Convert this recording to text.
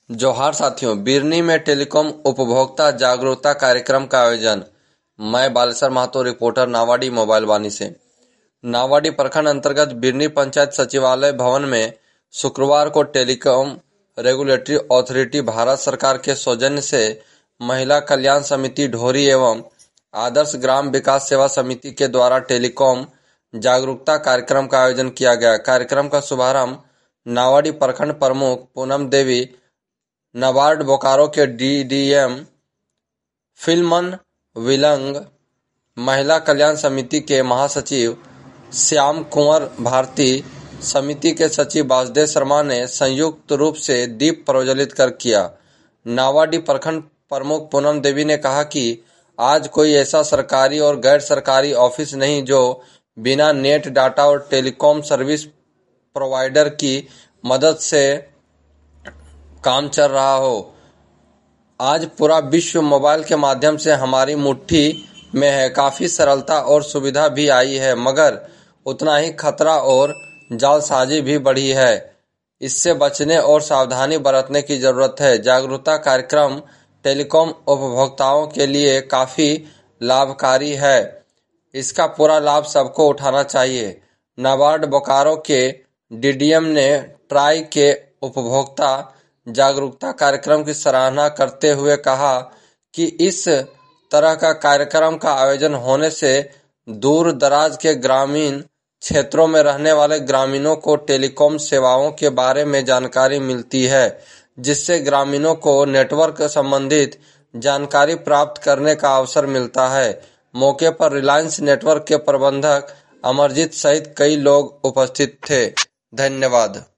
जोहार साथियों, बिरनी में टेलीकॉम उपभोक्ता जागरूकता कार्यक्रम का आयोजन। मैं बालेश्वर महतो, रिपोर्टर, नावाडी मोबाइल वाणी से। नावाडी प्रखंड अंतर्गत बिरनी पंचायत सचिवालय भवन में शुक्रवार को टेलीकॉम रेगुलेटरी अथॉरिटी भारत सरकार के सौजन्य से महिला कल्याण समिति ढोरी एवं आदर्श ग्राम विकास सेवा समिति के द्वारा टेलीकॉम जागरूकता कार्यक्रम का आयोजन किया गया। कार्यक्रम का शुभारंभ नावाडी प्रखंड प्रमुख पूनम देवी, नाबार्ड बोकारो के डीडीएम फिल्मन विलंग, महिला कल्याण समिति के महासचिव श्याम कुंवर भारती, समिति के सचिव वासुदेव शर्मा ने संयुक्त रूप से दीप प्रज्वलित कर किया। नावाडी प्रखंड प्रमुख पूनम देवी ने कहा कि आज कोई ऐसा सरकारी और गैर सरकारी ऑफिस नहीं जो बिना नेट, डाटा और टेलीकॉम सर्विस प्रोवाइडर की मदद से काम चल रहा हो। आज पूरा विश्व मोबाइल के माध्यम से हमारी मुट्ठी में है। काफी सरलता और सुविधा भी आई है, मगर उतना ही खतरा और जालसाजी भी बढ़ी है। इससे बचने और सावधानी बरतने की जरूरत है। जागरूकता कार्यक्रम टेलीकॉम उपभोक्ताओं के लिए काफी लाभकारी है। इसका पूरा लाभ सबको उठाना चाहिए। नाबार्ड बोकारो के डीडीएम ने ट्राई के उपभोक्ता जागरूकता कार्यक्रम की सराहना करते हुए कहा कि इस तरह का कार्यक्रम का आयोजन होने से दूर दराज के ग्रामीण क्षेत्रों में रहने वाले ग्रामीणों को टेलीकॉम सेवाओं के बारे में जानकारी मिलती है, जिससे ग्रामीणों को नेटवर्क संबंधित जानकारी प्राप्त करने का अवसर मिलता है। मौके पर रिलायंस नेटवर्क के प्रबंधक अमरजीत सहित कई लोग उपस्थित थे। धन्यवाद।